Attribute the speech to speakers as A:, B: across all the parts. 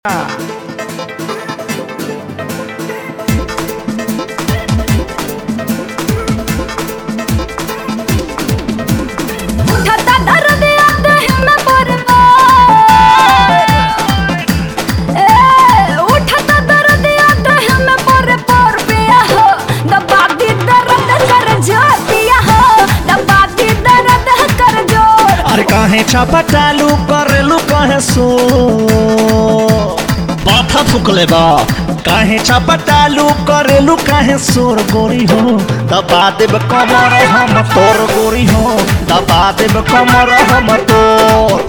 A: काहे छापा चालू करेलू कहे सो बाथा फुकले बा काहे छापा चालू करेलू काहे सोर गोरी हो दबा देब कमर हम तोर गोरी हो दबा देब कमर हम तोर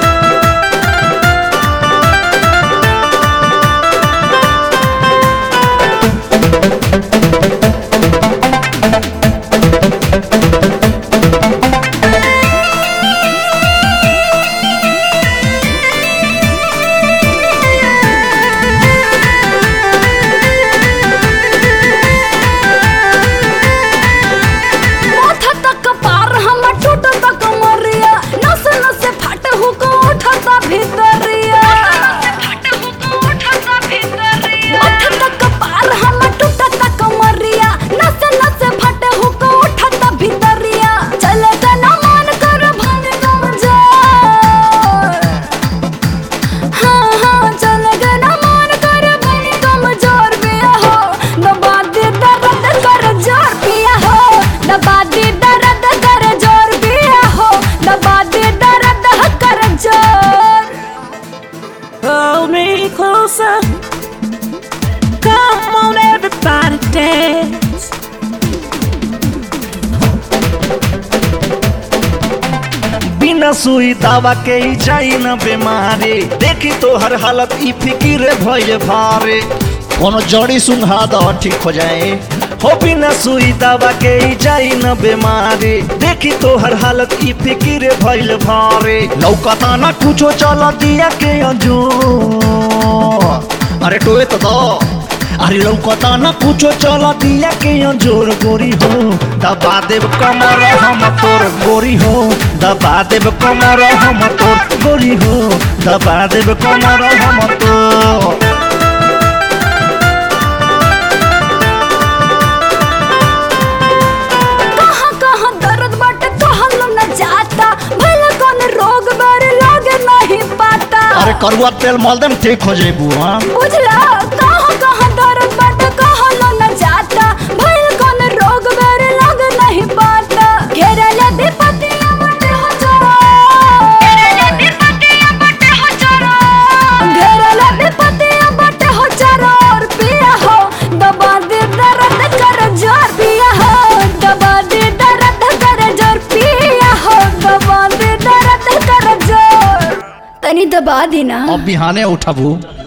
B: Hold me closer. Come on, everybody, dance.
A: बिना सुई दवा के ही जाई न बीमारी देखी तो हर हालत ई फिकिर भइल भारे कोनो जड़ी सुंघा द ठीक हो जाए हो बिना सुई दवा के ही जाई न बीमारी देखी तो हर हालत ई फिकिर भइल भारे लौकता ना कुछो चल दिया के अजो अरे टोए तो दो अरे लौकता ना कुछो चल दिया के जोर गोरी हो दबा देब कमर हम तोर गोरी हो दबा देब कमर हम तोर गोरी हो दबा देब कमर हम तोर
C: कहाँ कहाँ दर्द बाटे कहलो न जाता भला कौन रोग बारे लागे नहीं पाता
A: अरे करुआ तेल मल देम ठीक हो जेबू हां
C: बुझला कहाँ कहाँ दर्द बाटे कहलो न जाता भला कौन रोग बारे लागे नहीं पाता घेरले विपत्तियां बाटे हो चरा घेरले विपत्तियां बाटे हो चरा घेरले विपत्तियां बाटे हो चरा और पिया हो दबा दे दर्द कर जोर पिया हो दबा दे दर्द कर जोर पिया हो दबा दे दर्द कर जोर तनी दबा देना
A: अब बिहाने उठाबू।